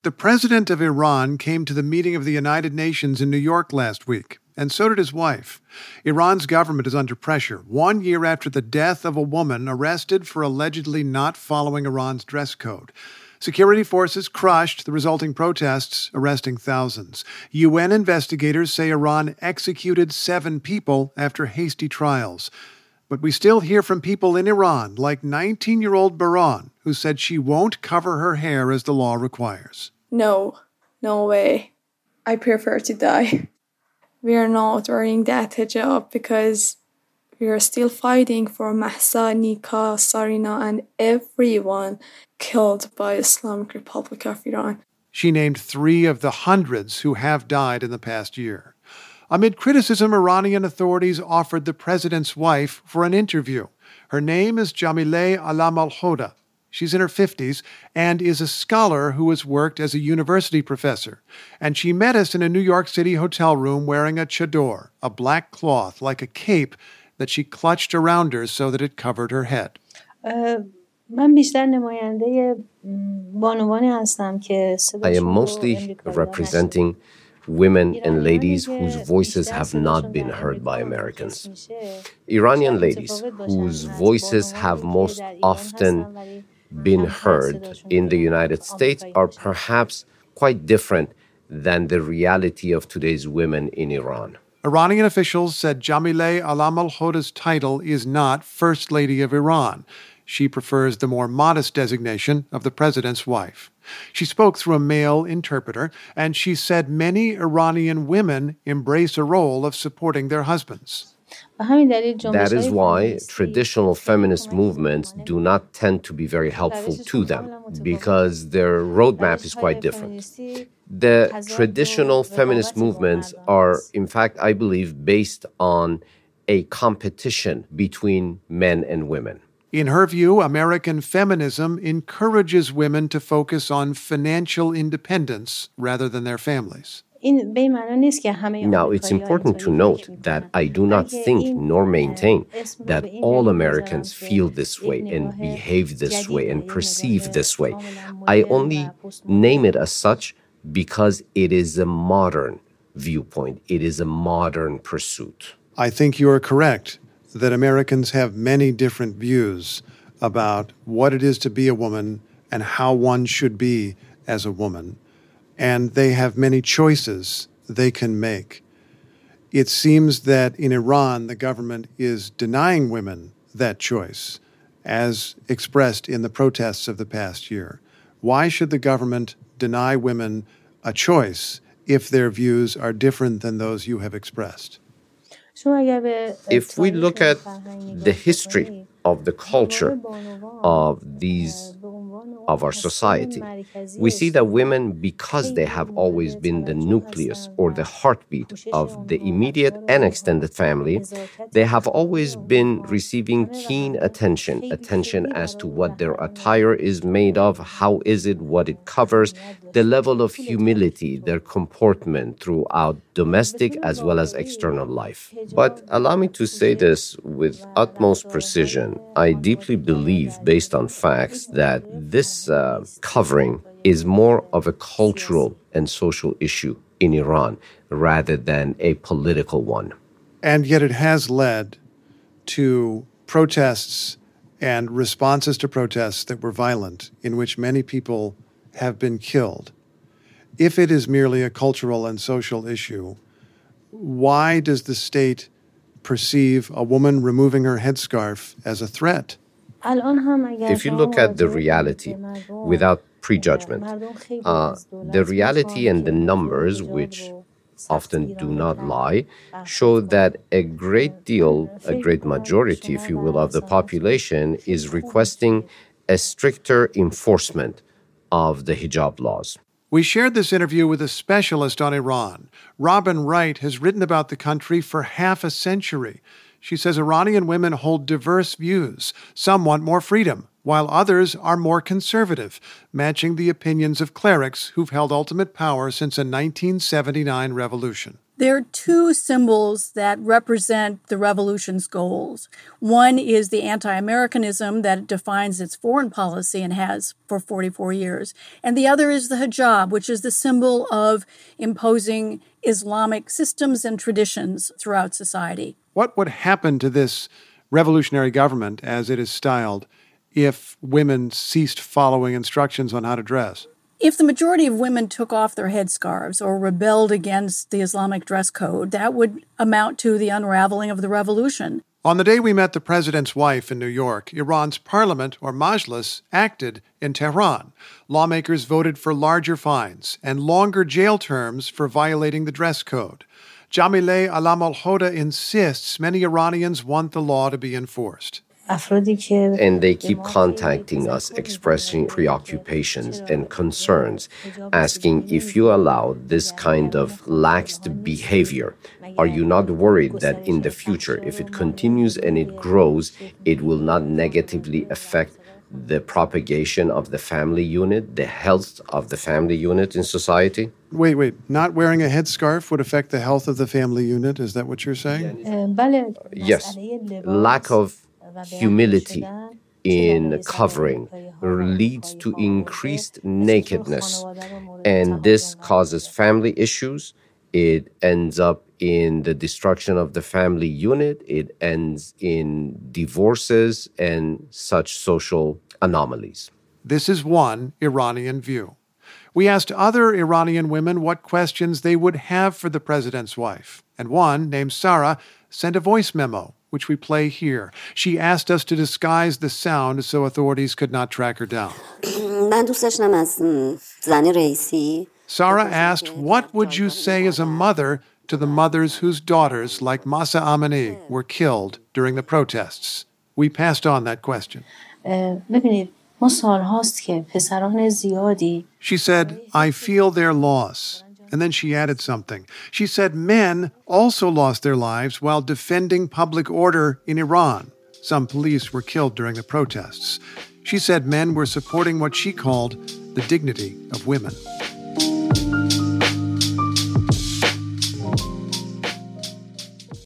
The president of Iran came to the meeting of the United Nations in New York last week, and so did his wife. Iran's government is under pressure 1 year after the death of a woman arrested for allegedly not following Iran's dress code. Security forces crushed the resulting protests, arresting thousands. UN investigators say Iran executed 7 people after hasty trials. But we still hear from people in Iran, like 19-year-old Baran, who said she won't cover her hair as the law requires. No way. I prefer to die. We are not wearing that hijab because we are still fighting for Mahsa, Nika, Sarina, and everyone killed by Islamic Republic of Iran. She named 3 of the hundreds who have died in the past year. Amid criticism, Iranian authorities offered the president's wife for an interview. Her name is Jamileh Alam al-Hoda. She's in her 50s and is a scholar who has worked as a university professor. And she met us in a New York City hotel room wearing a chador, a black cloth like a cape that she clutched around her so that it covered her head. I am mostly representing women and ladies whose voices have not been heard by Americans. Iranian ladies whose voices have most often been heard in the United States are perhaps quite different than the reality of today's women in Iran. Iranian officials said Jamileh Alam al-Hoda's title is not First Lady of Iran. She prefers the more modest designation of the president's wife. She spoke through a male interpreter, and she said many Iranian women embrace a role of supporting their husbands. That is why traditional feminist movements do not tend to be very helpful to them, because their roadmap is quite different. The traditional feminist movements are, in fact, I believe, based on a competition between men and women. In her view, American feminism encourages women to focus on financial independence rather than their families. Now, it's important to note that I do not think nor maintain that all Americans feel this way and behave this way and perceive this way. I only name it as such because it is a modern viewpoint. It is a modern pursuit. I think you are correct that Americans have many different views about what it is to be a woman and how one should be as a woman. And they have many choices they can make. It seems that in Iran, the government is denying women that choice, as expressed in the protests of the past year. Why should the government deny women a choice if their views are different than those you have expressed? If we look at the history of the culture of our society, we see that women, because they have always been the nucleus or the heartbeat of the immediate and extended family, they have always been receiving keen attention as to what their attire is made of, how is it, what it covers, the level of humility, their comportment throughout domestic as well as external life. But allow me to say this with utmost precision. I deeply believe, based on facts, that this covering is more of a cultural and social issue in Iran rather than a political one. And yet it has led to protests and responses to protests that were violent, in which many people have been killed. If it is merely a cultural and social issue, why does the state perceive a woman removing her headscarf as a threat? If you look at the reality without prejudgment, the reality and the numbers, which often do not lie, show that a great majority, if you will, of the population is requesting a stricter enforcement of the hijab laws. We shared this interview with a specialist on Iran. Robin Wright has written about the country for half a century. She says Iranian women hold diverse views. Some want more freedom, while others are more conservative, matching the opinions of clerics who've held ultimate power since a 1979 revolution. There are two symbols that represent the revolution's goals. One is the anti-Americanism that defines its foreign policy and has for 44 years. And the other is the hijab, which is the symbol of imposing Islamic systems and traditions throughout society. What would happen to this revolutionary government, as it is styled, if women ceased following instructions on how to dress? If the majority of women took off their headscarves or rebelled against the Islamic dress code, that would amount to the unraveling of the revolution. On the day we met the president's wife in New York, Iran's parliament, or Majlis, acted in Tehran. Lawmakers voted for larger fines and longer jail terms for violating the dress code. Jamileh Alamolhoda insists many Iranians want the law to be enforced. And they keep contacting us, expressing preoccupations and concerns, asking if you allow this kind of laxed behavior, are you not worried that in the future, if it continues and it grows, it will not negatively affect the propagation of the family unit, the health of the family unit in society? Wait. Not wearing a headscarf would affect the health of the family unit? Is that what you're saying? Yes. Lack of humility in covering leads to increased nakedness, and this causes family issues. It ends up in the destruction of the family unit. It ends in divorces and such social anomalies. This is one Iranian view. We asked other Iranian women what questions they would have for the president's wife, and one, named Sarah, sent a voice memo, which we play here. She asked us to disguise the sound so authorities could not track her down. Sarah asked, what would you say as a mother to the mothers whose daughters, like Mahsa Amini, were killed during the protests? We passed on that question. She said, I feel their loss. And then she added something. She said men also lost their lives while defending public order in Iran. Some police were killed during the protests. She said men were supporting what she called the dignity of women.